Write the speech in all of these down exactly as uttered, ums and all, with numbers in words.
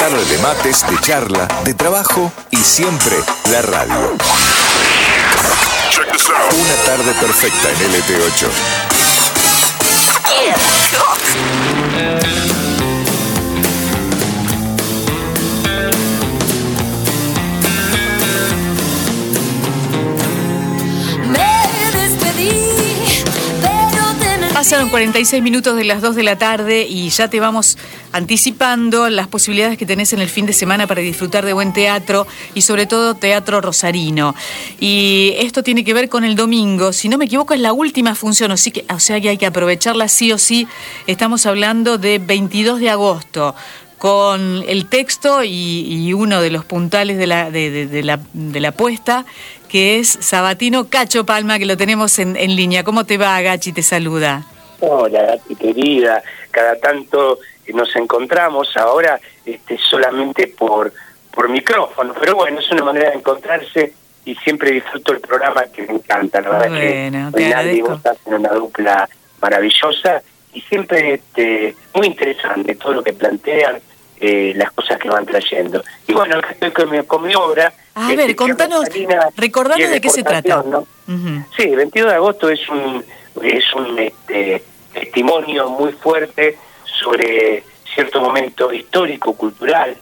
tarde de mates, de charla, de trabajo y siempre la radio. Una tarde perfecta en L T ocho. Pasaron cuarenta y seis minutos de las dos de la tarde y ya te vamos anticipando las posibilidades que tenés en el fin de semana para disfrutar de buen teatro y sobre todo teatro rosarino. Y esto tiene que ver con el domingo, si no me equivoco es la última función, o, sí que, o sea que hay que aprovecharla sí o sí. Estamos hablando de veintidós de agosto. Con el texto y, y uno de los puntales de la, de, de, de la, de la puesta, que es Sabatino Cacho Palma, que lo tenemos en, en línea. ¿Cómo te va, Gachi? Te saluda. Hola, Gachi, querida. Cada tanto nos encontramos ahora este, solamente por, por micrófono, pero bueno, es una manera de encontrarse y siempre disfruto el programa que me encanta. La verdad bueno, que Rinaldi y vos hacen una dupla maravillosa y siempre este, muy interesante todo lo que plantean, eh, las cosas que van trayendo. Y bueno, acá estoy con mi, con mi obra. A ver, este, contanos, recordanos de qué se trata. ¿No? Uh-huh. Sí, veintidós de agosto es un, es un este, testimonio muy fuerte sobre cierto momento histórico, cultural,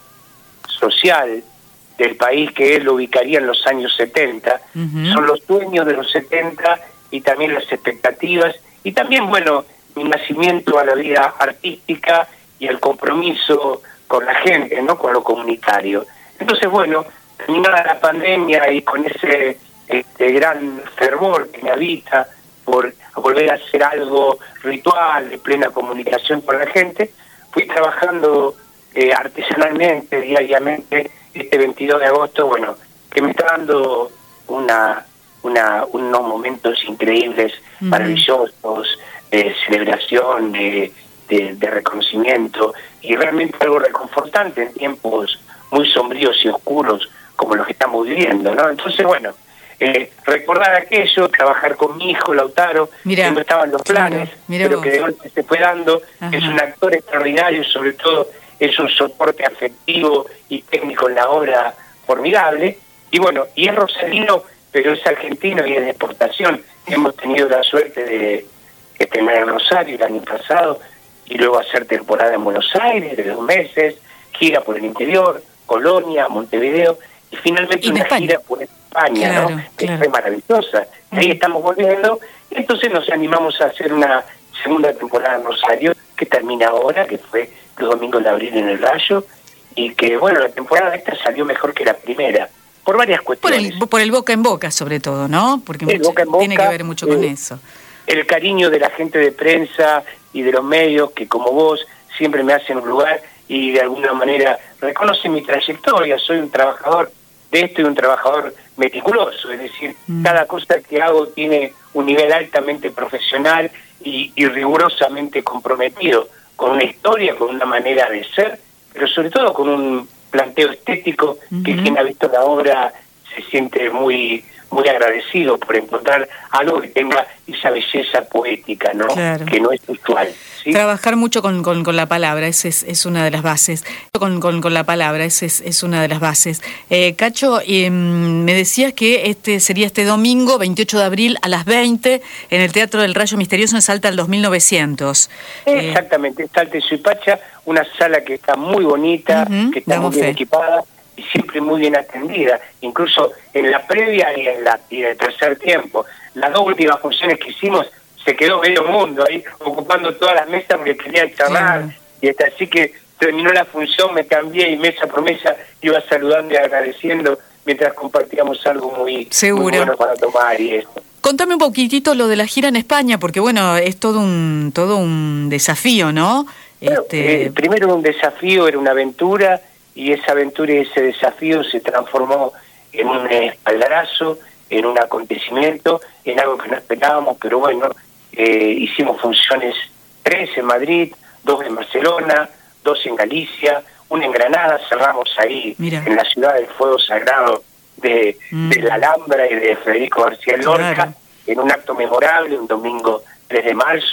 social del país que él lo ubicaría en los años setenta. Uh-huh. Son los sueños de los setenta y también las expectativas y también, bueno, mi nacimiento a la vida artística y el compromiso con la gente, ¿no? Con lo comunitario. Entonces, bueno, terminada la pandemia y con ese este, gran fervor que me habita por volver a hacer algo ritual, de plena comunicación con la gente, fui trabajando eh, artesanalmente, diariamente, este veintidós de agosto, bueno, que me está dando una, una unos momentos increíbles, uh-huh. maravillosos, de celebración, de, de, de reconocimiento y realmente algo reconfortante en tiempos muy sombríos y oscuros como los que estamos viviendo, ¿no? Entonces, bueno, eh, recordar aquello, trabajar con mi hijo Lautaro, mirá, que no estaban los planes, claro, pero vos. Que de golpe se fue dando, ajá. Es un actor extraordinario, sobre todo es un soporte afectivo y técnico en la obra formidable, y bueno, y es rosarino, pero es argentino y es de exportación. Hemos tenido la suerte de estrenar en Rosario el año pasado y luego hacer temporada en Buenos Aires de dos meses, gira por el interior, Colonia, Montevideo y finalmente y una España. Gira por España, claro, ¿no? Que claro. Fue maravillosa. Uh-huh. Ahí estamos volviendo y entonces nos animamos a hacer una segunda temporada en Rosario que termina ahora, que fue los domingos de abril en el Rayo y que bueno, la temporada esta salió mejor que la primera por varias cuestiones. Por el, por el boca en boca sobre todo, ¿no? Porque mucho, boca en boca, tiene que ver mucho con eh, eso. El cariño de la gente de prensa y de los medios que como vos siempre me hacen un lugar y de alguna manera reconocen mi trayectoria. Soy un trabajador de esto y un trabajador meticuloso, es decir, mm. cada cosa que hago tiene un nivel altamente profesional y, y rigurosamente comprometido con una historia, con una manera de ser, pero sobre todo con un planteo estético mm-hmm. que quien ha visto la obra se siente muy muy agradecido por encontrar algo que tenga esa belleza poética, ¿no? Claro. Que no es usual. ¿Sí? Trabajar mucho con, con, con la palabra, esa es, es una de las bases. Con, con, con la palabra, esa es, es una de las bases. Eh, Cacho, eh, me decías que este sería este domingo, veintiocho de abril, a las veinte, en el Teatro del Rayo Misterioso en Salta del dos mil novecientos. Exactamente, eh, Salta y Suipacha, una sala que está muy bonita, uh-huh, que está muy bien fe. equipada, y siempre muy bien atendida, incluso en la previa y en, la, y en el tercer tiempo. Las dos últimas funciones que hicimos, se quedó medio mundo ahí, ocupando todas las mesas porque querían charlar, claro. Y hasta así que terminó la función, me cambié y mesa por mesa iba saludando y agradeciendo mientras compartíamos algo muy, muy bueno para tomar y eso. Contame un poquitito lo de la gira en España, porque bueno, es todo un todo un desafío, ¿no? Bueno, este... eh, primero un desafío, era una aventura, y esa aventura y ese desafío se transformó en un espaldarazo, en un acontecimiento, en algo que no esperábamos, pero bueno, eh, hicimos funciones tres en Madrid, dos en Barcelona, dos en Galicia, una en Granada, cerramos ahí Mira. en la ciudad del fuego sagrado de, mm. de la Alhambra y de Federico García Lorca, claro. en un acto memorable, un domingo tres de marzo,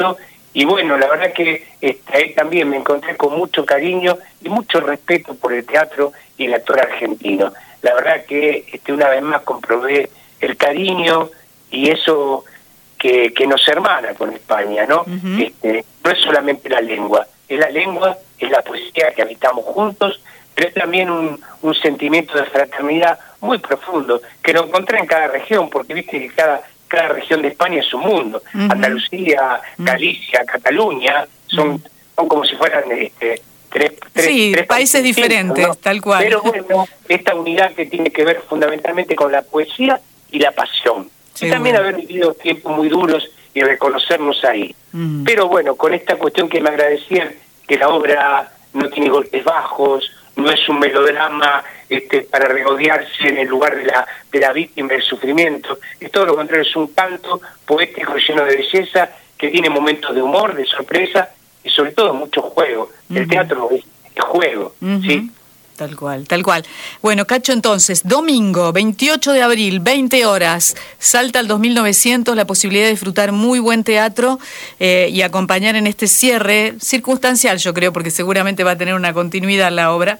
y bueno, la verdad que este, ahí también me encontré con mucho cariño y mucho respeto por el teatro y el actor argentino. La verdad que este, una vez más comprobé el cariño y eso que, que nos hermana con España, ¿no? Uh-huh. Este, no es solamente la lengua, es la lengua, es la poesía que habitamos juntos, pero es también un, un sentimiento de fraternidad muy profundo, que lo encontré en cada región, porque viste que cada, cada región de España es un mundo. Uh-huh. Andalucía, Galicia, uh-huh. Cataluña, son, uh-huh. son como si fueran este, tres, tres, sí, tres países diferentes, ¿no? Tal cual. Pero bueno, esta unidad que tiene que ver fundamentalmente con la poesía y la pasión. Sí, y también bueno. haber vivido tiempos muy duros y reconocernos ahí. Uh-huh. Pero bueno, con esta cuestión que me agradecían, que la obra no tiene golpes bajos, no es un melodrama este, para regodearse en el lugar de la, de la víctima del sufrimiento, es todo lo contrario, es un canto poético lleno de belleza, que tiene momentos de humor, de sorpresa y sobre todo mucho juego. Uh-huh. El teatro es, es juego, uh-huh. ¿sí? Tal cual, tal cual. Bueno, Cacho, entonces, domingo, veintiocho de abril, veinte horas, Salta al dos mil novecientos, la posibilidad de disfrutar muy buen teatro eh, y acompañar en este cierre, circunstancial yo creo, porque seguramente va a tener una continuidad la obra,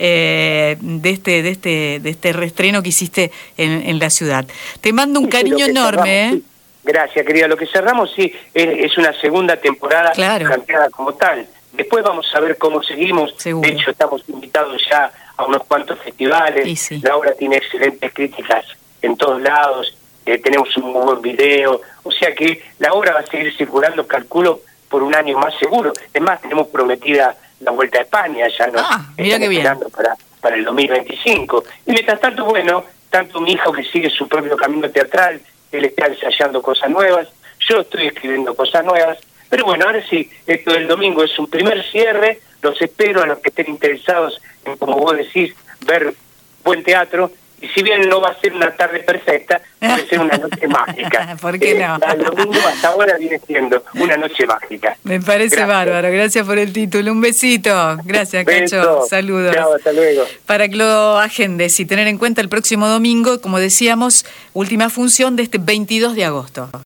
eh, de este de este de este reestreno que hiciste en, en la ciudad. Te mando un sí, cariño enorme. Cerramos, ¿eh? Sí. Gracias, querida. Lo que cerramos, sí, es, es una segunda temporada claro. planteada como tal. Después vamos a ver cómo seguimos. Seguro. De hecho, estamos invitados ya a unos cuantos festivales. Sí. La obra tiene excelentes críticas en todos lados. Eh, tenemos un muy buen video. O sea que la obra va a seguir circulando, calculo, por un año más seguro. Es más, tenemos prometida la Vuelta a España. Ya nos ah, mira qué bien. esperando para, para el dos mil veinticinco. Y mientras tanto, bueno, tanto mi hijo que sigue su propio camino teatral, él está ensayando cosas nuevas. Yo estoy escribiendo cosas nuevas. Pero bueno, ahora sí, esto del domingo es un primer cierre, los espero a los que estén interesados en, como vos decís, ver buen teatro, y si bien no va a ser una tarde perfecta, puede ser una noche mágica. ¿Por qué no? Eh, el domingo hasta ahora viene siendo una noche mágica. Me parece gracias. Bárbaro, gracias por el título, un besito. Gracias, Beso. Cacho, saludos. Chao, hasta luego. Para que lo agendes y tener en cuenta el próximo domingo, como decíamos, última función de este veintidós de agosto.